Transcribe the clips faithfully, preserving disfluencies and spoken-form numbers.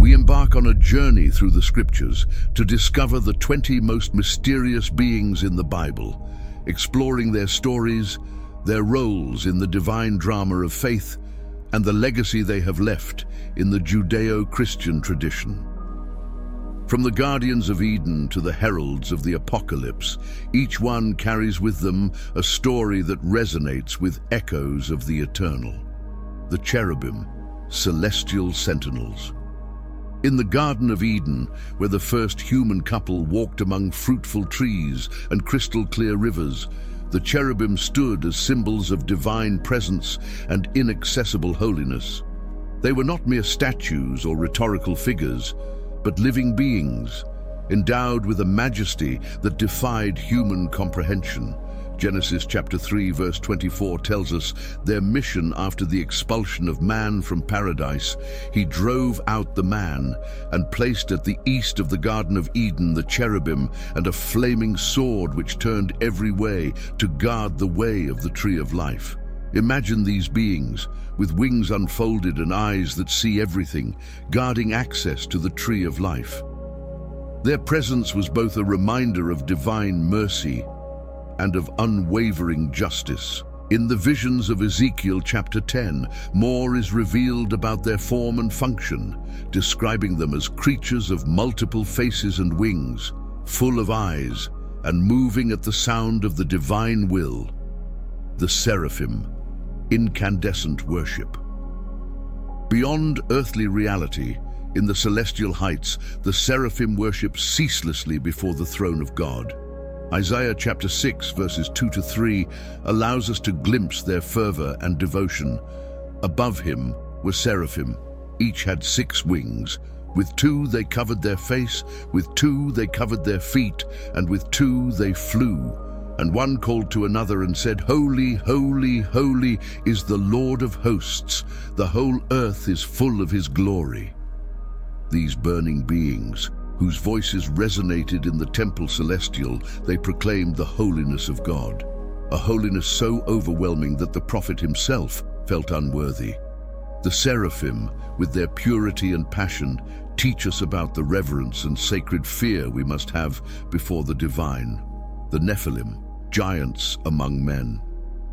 we embark on a journey through the scriptures to discover the twenty most mysterious beings in the Bible, exploring their stories, their roles in the divine drama of faith, and the legacy they have left in the Judeo-Christian tradition. From the guardians of Eden to the heralds of the apocalypse, each one carries with them a story that resonates with echoes of the eternal. The cherubim, celestial sentinels. In the Garden of Eden, where the first human couple walked among fruitful trees and crystal-clear rivers, the cherubim stood as symbols of divine presence and inaccessible holiness. They were not mere statues or rhetorical figures, but living beings, endowed with a majesty that defied human comprehension. Genesis chapter three verse twenty-four tells us their mission after the expulsion of man from paradise. He drove out the man and placed at the east of the Garden of Eden the cherubim and a flaming sword which turned every way to guard the way of the tree of life. Imagine these beings, with wings unfolded and eyes that see everything, guarding access to the tree of life. Their presence was both a reminder of divine mercy and of unwavering justice. In the visions of Ezekiel chapter ten, more is revealed about their form and function, describing them as creatures of multiple faces and wings, full of eyes, and moving at the sound of the divine will. The seraphim, incandescent worship. Beyond earthly reality, in the celestial heights, the seraphim worship ceaselessly before the throne of God. Isaiah chapter six verses two to three allows us to glimpse their fervor and devotion. Above him were seraphim. Each had six wings. With two they covered their face, with two they covered their feet, and with two they flew. And one called to another and said, "Holy, holy, holy is the Lord of hosts. The whole earth is full of his glory." These burning beings, whose voices resonated in the temple celestial, they proclaimed the holiness of God, a holiness so overwhelming that the prophet himself felt unworthy. The seraphim, with their purity and passion, teach us about the reverence and sacred fear we must have before the divine. The Nephilim, giants among men.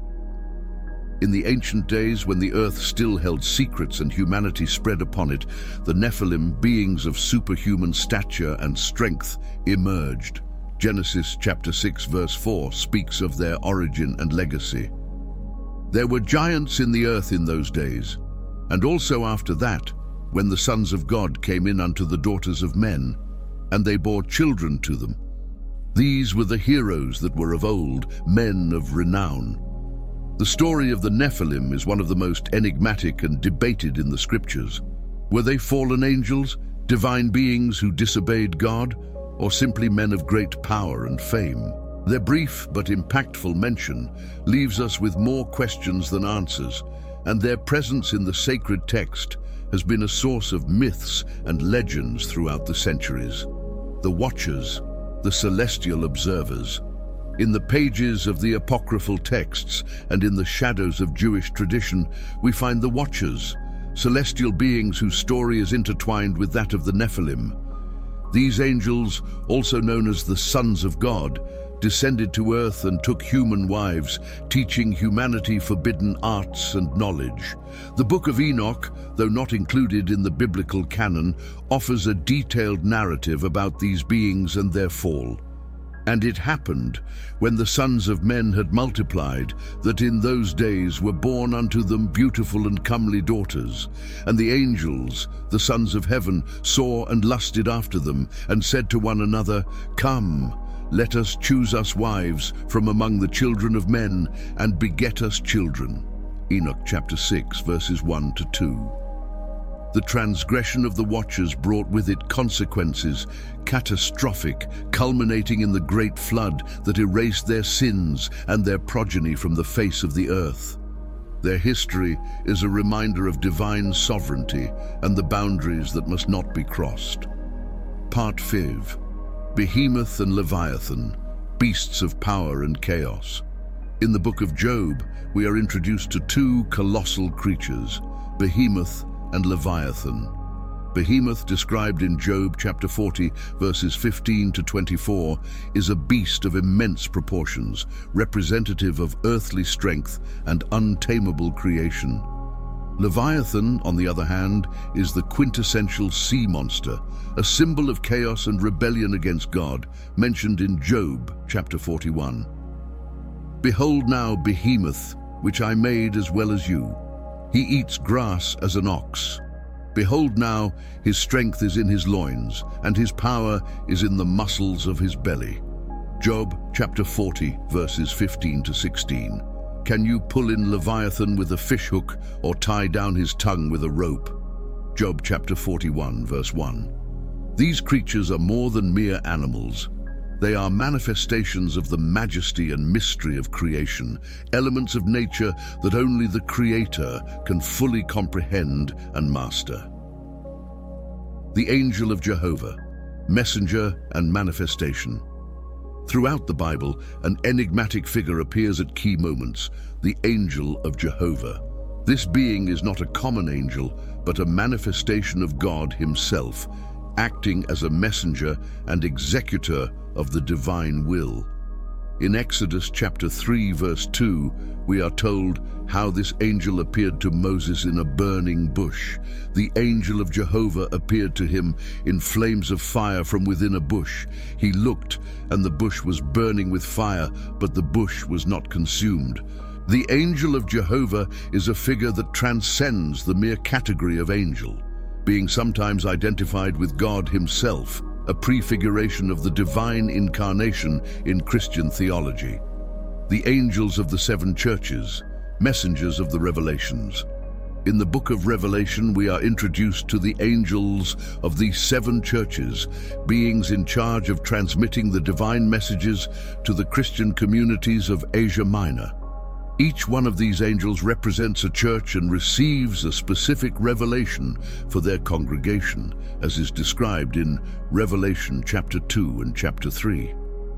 In the ancient days, when the earth still held secrets and humanity spread upon it, the Nephilim, beings of superhuman stature and strength, emerged. Genesis chapter six verse four speaks of their origin and legacy. There were giants in the earth in those days, and also after that, when the sons of God came in unto the daughters of men, and they bore children to them. These were the heroes that were of old, men of renown. The story of the Nephilim is one of the most enigmatic and debated in the scriptures. Were they fallen angels, divine beings who disobeyed God, or simply men of great power and fame? Their brief but impactful mention leaves us with more questions than answers, and their presence in the sacred text has been a source of myths and legends throughout the centuries. The Watchers, the celestial observers. In the pages of the apocryphal texts and in the shadows of Jewish tradition, we find the Watchers, celestial beings whose story is intertwined with that of the Nephilim. These angels, also known as the sons of God, descended to earth and took human wives, teaching humanity forbidden arts and knowledge. The Book of Enoch, though not included in the biblical canon, offers a detailed narrative about these beings and their fall. And it happened, when the sons of men had multiplied, that in those days were born unto them beautiful and comely daughters. And the angels, the sons of heaven, saw and lusted after them, and said to one another, "Come, let us choose us wives from among the children of men, and beget us children." Enoch chapter six, verses one to two. The transgression of the Watchers brought with it consequences, catastrophic, culminating in the great flood that erased their sins and their progeny from the face of the earth. Their history is a reminder of divine sovereignty and the boundaries that must not be crossed. Part five. Behemoth and Leviathan, beasts of power and chaos. In the book of Job, we are introduced to two colossal creatures, Behemoth and Leviathan. Behemoth, described in Job chapter forty, verses fifteen to twenty-four, is a beast of immense proportions, representative of earthly strength and untamable creation. Leviathan, on the other hand, is the quintessential sea monster, a symbol of chaos and rebellion against God, mentioned in Job chapter forty-one. Behold now Behemoth, which I made as well as you. He eats grass as an ox. Behold now, his strength is in his loins, and his power is in the muscles of his belly. Job chapter forty, verses fifteen to sixteen. Can you pull in Leviathan with a fishhook or tie down his tongue with a rope? Job chapter forty-one, verse one. These creatures are more than mere animals. They are manifestations of the majesty and mystery of creation, elements of nature that only the Creator can fully comprehend and master. The Angel of Jehovah, messenger and manifestation. Throughout the Bible, an enigmatic figure appears at key moments, the Angel of Jehovah. This being is not a common angel, but a manifestation of God Himself, acting as a messenger and executor of the divine will. In Exodus chapter three, verse two, we are told how this angel appeared to Moses in a burning bush. The angel of Jehovah appeared to him in flames of fire from within a bush. He looked, and the bush was burning with fire, but the bush was not consumed. The angel of Jehovah is a figure that transcends the mere category of angel, being sometimes identified with God Himself, a prefiguration of the divine incarnation in Christian theology. The angels of the seven churches, messengers of the revelations. In the book of Revelation, we are introduced to the angels of these seven churches, beings in charge of transmitting the divine messages to the Christian communities of Asia Minor. Each one of these angels represents a church and receives a specific revelation for their congregation, as is described in Revelation chapter two and chapter three.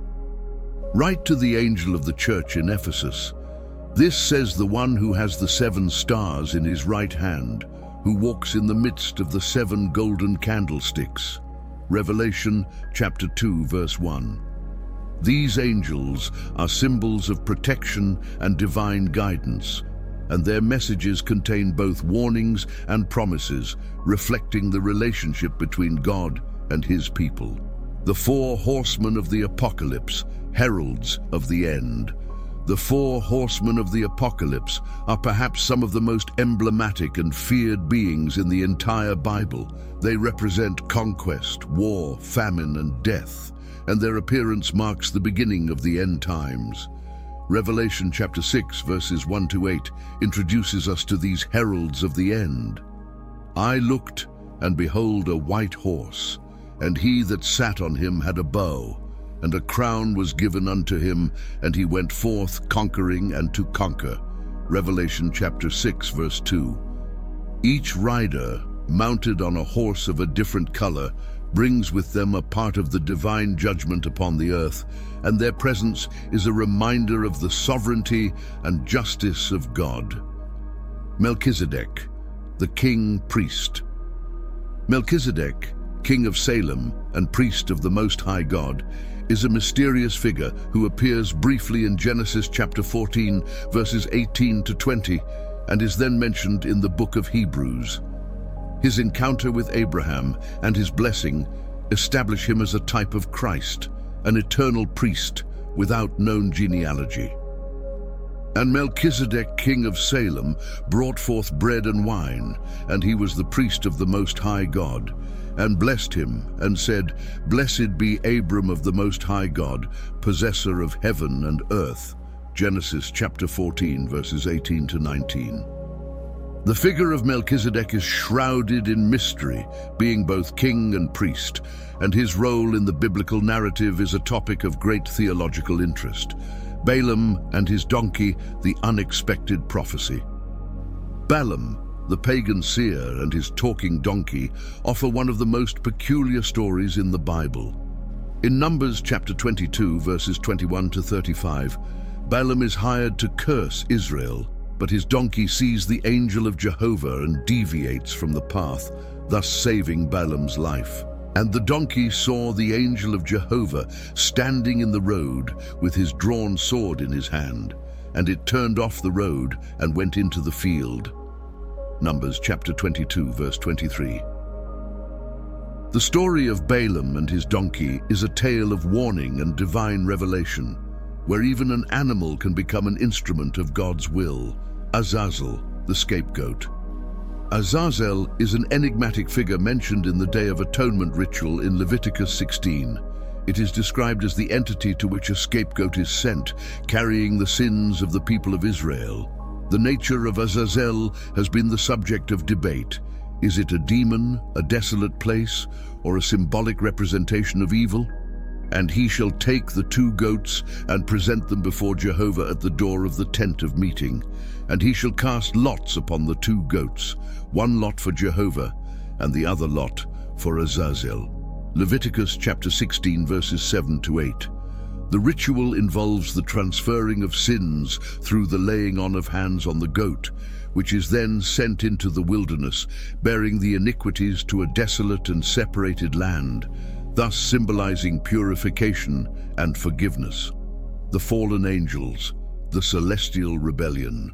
Write to the angel of the church in Ephesus. This says the one who has the seven stars in his right hand, who walks in the midst of the seven golden candlesticks. Revelation chapter two, verse one. These angels are symbols of protection and divine guidance, and their messages contain both warnings and promises, reflecting the relationship between God and His people. The four horsemen of the apocalypse, heralds of the end. The four horsemen of the apocalypse are perhaps some of the most emblematic and feared beings in the entire Bible. They represent conquest, war, famine, and death, and their appearance marks the beginning of the end times. Revelation chapter six, verses one to eight, introduces us to these heralds of the end. I looked, and behold a white horse, and he that sat on him had a bow, and a crown was given unto him, and he went forth conquering and to conquer. Revelation chapter six, verse two. Each rider, mounted on a horse of a different color, brings with them a part of the divine judgment upon the earth, and their presence is a reminder of the sovereignty and justice of God. Melchizedek, the king-priest. Melchizedek, king of Salem and priest of the Most High God, is a mysterious figure who appears briefly in Genesis chapter fourteen, verses eighteen to twenty, and is then mentioned in the book of Hebrews. His encounter with Abraham and his blessing establish him as a type of Christ, an eternal priest without known genealogy. And Melchizedek, king of Salem, brought forth bread and wine, and he was the priest of the Most High God, and blessed him, and said, Blessed be Abram of the Most High God, possessor of heaven and earth. Genesis chapter fourteen, verses eighteen to nineteen. The figure of Melchizedek is shrouded in mystery, being both king and priest, and his role in the biblical narrative is a topic of great theological interest. Balaam and his donkey, the unexpected prophecy. Balaam, the pagan seer, and his talking donkey offer one of the most peculiar stories in the Bible. In Numbers chapter twenty-two, verses twenty-one to thirty-five, Balaam is hired to curse Israel, but his donkey sees the angel of Jehovah and deviates from the path, thus saving Balaam's life. And the donkey saw the angel of Jehovah standing in the road with his drawn sword in his hand, and it turned off the road and went into the field. Numbers chapter twenty-two, verse twenty-three. The story of Balaam and his donkey is a tale of warning and divine revelation, where even an animal can become an instrument of God's will. Azazel, the scapegoat. Azazel is an enigmatic figure mentioned in the Day of Atonement ritual in Leviticus sixteen. It is described as the entity to which a scapegoat is sent, carrying the sins of the people of Israel. The nature of Azazel has been the subject of debate. Is it a demon, a desolate place, or a symbolic representation of evil? And he shall take the two goats and present them before Jehovah at the door of the tent of meeting. And he shall cast lots upon the two goats, one lot for Jehovah, and the other lot for Azazel. Leviticus chapter sixteen, verses seven to eight. The ritual involves the transferring of sins through the laying on of hands on the goat, which is then sent into the wilderness, bearing the iniquities to a desolate and separated land, thus symbolizing purification and forgiveness. The fallen angels, the celestial rebellion.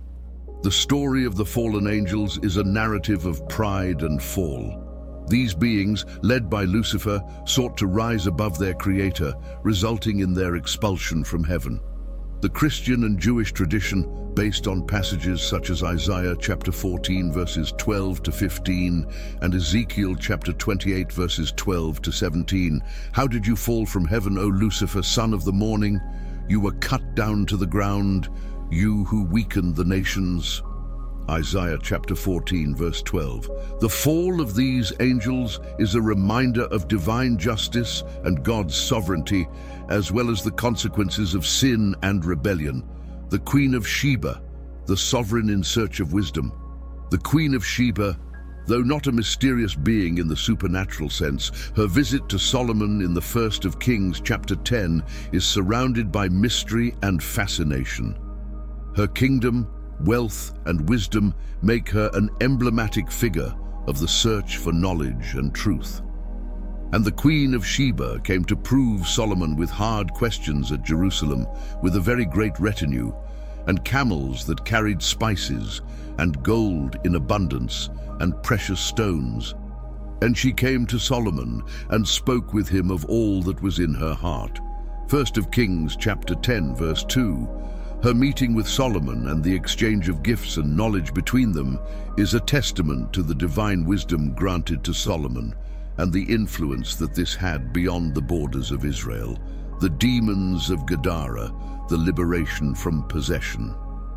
The story of the fallen angels is a narrative of pride and fall. These beings, led by Lucifer, sought to rise above their creator, resulting in their expulsion from heaven. The Christian and Jewish tradition, based on passages such as Isaiah chapter fourteen verses twelve to fifteen and Ezekiel chapter twenty-eight verses twelve to seventeen. How did you fall from heaven, O Lucifer, son of the morning? You were cut down to the ground, you who weakened the nations. Isaiah chapter fourteen verse twelve. The fall of these angels is a reminder of divine justice and God's sovereignty, as well as the consequences of sin and rebellion. The Queen of Sheba, the sovereign in search of wisdom. The Queen of Sheba, though not a mysterious being in the supernatural sense, her visit to Solomon in the First of Kings chapter ten is surrounded by mystery and fascination. Her kingdom, wealth, and wisdom make her an emblematic figure of the search for knowledge and truth. And the Queen of Sheba came to prove Solomon with hard questions at Jerusalem, with a very great retinue, and camels that carried spices, and gold in abundance, and precious stones. And she came to Solomon, and spoke with him of all that was in her heart. First of Kings chapter ten verse two. Her meeting with Solomon and the exchange of gifts and knowledge between them is a testament to the divine wisdom granted to Solomon and the influence that this had beyond the borders of Israel. The demons of Gadara, the liberation from possession.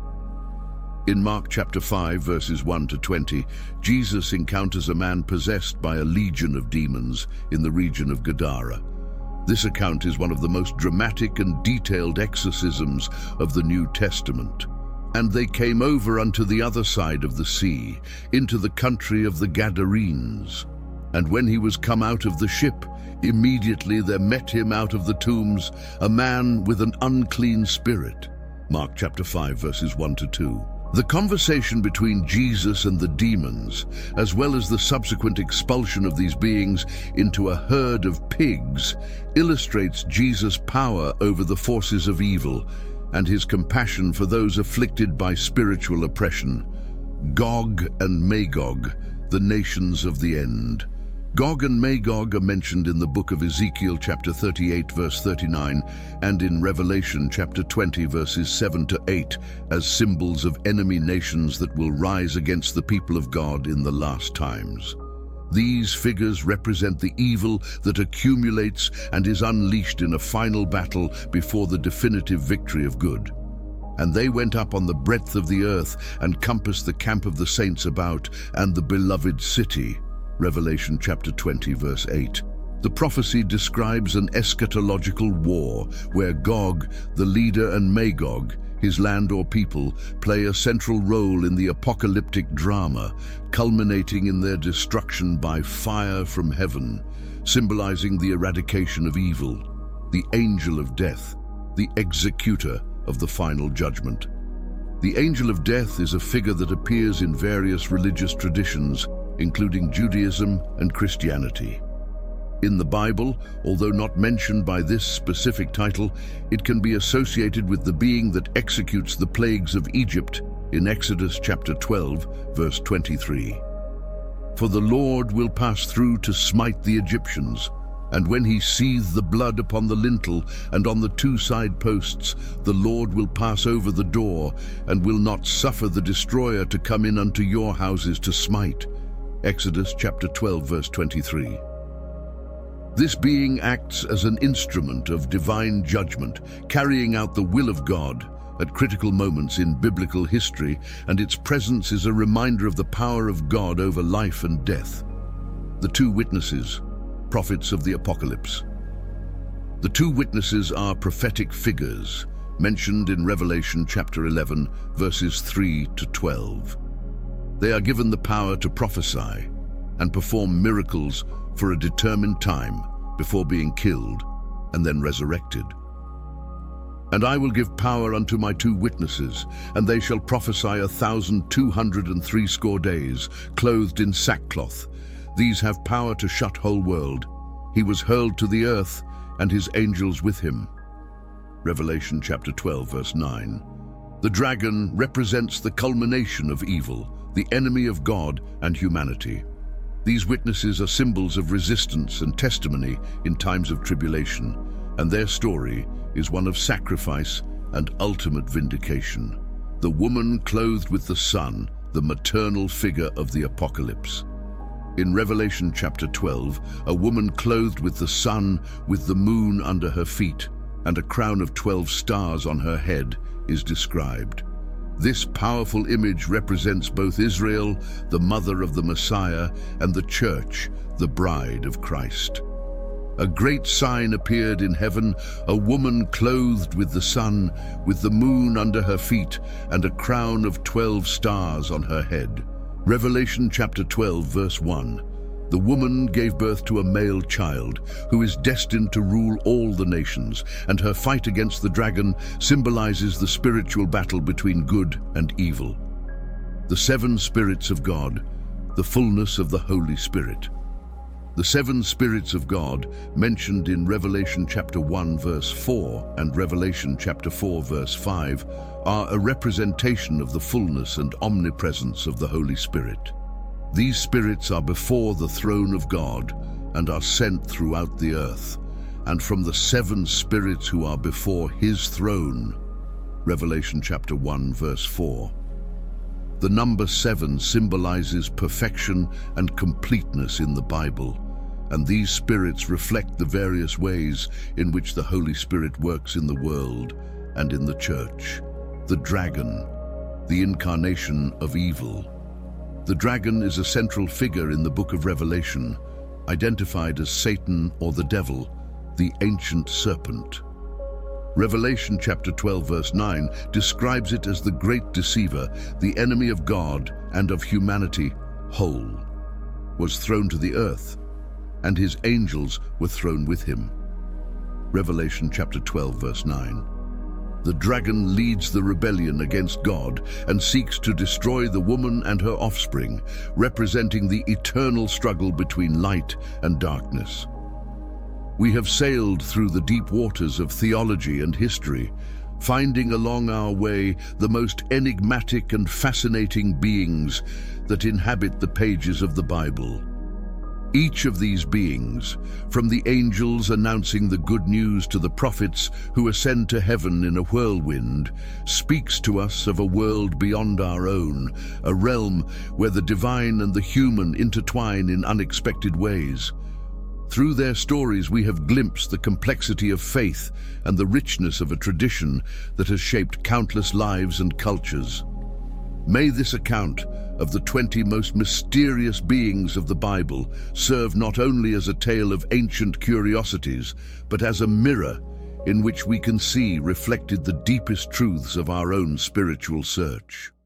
In Mark chapter five verses one to twenty, Jesus encounters a man possessed by a legion of demons in the region of Gadara. This account is one of the most dramatic and detailed exorcisms of the New Testament. And they came over unto the other side of the sea, into the country of the Gadarenes. And when he was come out of the ship, immediately there met him out of the tombs a man with an unclean spirit. Mark chapter five verses one to two. The conversation between Jesus and the demons, as well as the subsequent expulsion of these beings into a herd of pigs, illustrates Jesus' power over the forces of evil and his compassion for those afflicted by spiritual oppression. Gog and Magog, the nations of the end. Gog and Magog are mentioned in the book of Ezekiel chapter thirty-eight verse thirty-nine and in Revelation chapter twenty verses seven to eight as symbols of enemy nations that will rise against the people of God in the last times. These figures represent the evil that accumulates and is unleashed in a final battle before the definitive victory of good. And they went up on the breadth of the earth and compassed the camp of the saints about and the beloved city. Revelation chapter twenty verse eight. The prophecy describes an eschatological war where Gog, the leader, and Magog, his land or people, play a central role in the apocalyptic drama, culminating in their destruction by fire from heaven, symbolizing the eradication of evil, the angel of death, the executor of the final judgment. The angel of death is a figure that appears in various religious traditions, including Judaism and Christianity. In the Bible, although not mentioned by this specific title, it can be associated with the being that executes the plagues of Egypt in Exodus chapter twelve, verse twenty-three. For the Lord will pass through to smite the Egyptians, and when he seeth the blood upon the lintel and on the two side posts, the Lord will pass over the door, and will not suffer the destroyer to come in unto your houses to smite. Exodus chapter twelve, verse twenty-three. This being acts as an instrument of divine judgment, carrying out the will of God at critical moments in biblical history, and its presence is a reminder of the power of God over life and death. The two witnesses, prophets of the Apocalypse. The two witnesses are prophetic figures mentioned in Revelation chapter eleven, verses three to twelve. They are given the power to prophesy and perform miracles for a determined time before being killed and then resurrected. And I will give power unto my two witnesses, and they shall prophesy a thousand two hundred and threescore days, clothed in sackcloth. These have power to shut whole world. He was hurled to the earth, and his angels with him. Revelation chapter twelve, verse nine. The dragon represents the culmination of evil, the enemy of God and humanity. These witnesses are symbols of resistance and testimony in times of tribulation, and their story is one of sacrifice and ultimate vindication. The woman clothed with the sun, the maternal figure of the Apocalypse. In Revelation chapter twelve, a woman clothed with the sun, with the moon under her feet, and a crown of twelve stars on her head is described. This powerful image represents both Israel, the mother of the Messiah, and the church, the bride of Christ. A great sign appeared in heaven, a woman clothed with the sun, with the moon under her feet, and a crown of twelve stars on her head. Revelation chapter twelve, verse one. The woman gave birth to a male child, who is destined to rule all the nations, and her fight against the dragon symbolizes the spiritual battle between good and evil. The seven spirits of God, the fullness of the Holy Spirit. The seven spirits of God, mentioned in Revelation chapter one, verse four, and Revelation chapter four, verse five, are a representation of the fullness and omnipresence of the Holy Spirit. These spirits are before the throne of God and are sent throughout the earth, and from the seven spirits who are before his throne. Revelation chapter one, verse four. The number seven symbolizes perfection and completeness in the Bible, and these spirits reflect the various ways in which the Holy Spirit works in the world and in the church. The dragon, the incarnation of evil. The dragon is a central figure in the book of Revelation, identified as Satan or the devil, the ancient serpent. Revelation chapter twelve, verse nine describes it as the great deceiver, the enemy of God and of humanity whole, was thrown to the earth, and his angels were thrown with him. Revelation chapter twelve, verse nine. The dragon leads the rebellion against God and seeks to destroy the woman and her offspring, representing the eternal struggle between light and darkness. We have sailed through the deep waters of theology and history, finding along our way the most enigmatic and fascinating beings that inhabit the pages of the Bible. Each of these beings, from the angels announcing the good news to the prophets who ascend to heaven in a whirlwind, speaks to us of a world beyond our own, a realm where the divine and the human intertwine in unexpected ways. Through their stories we have glimpsed the complexity of faith and the richness of a tradition that has shaped countless lives and cultures. May this account of the twenty most mysterious beings of the Bible serve not only as a tale of ancient curiosities, but as a mirror in which we can see reflected the deepest truths of our own spiritual search.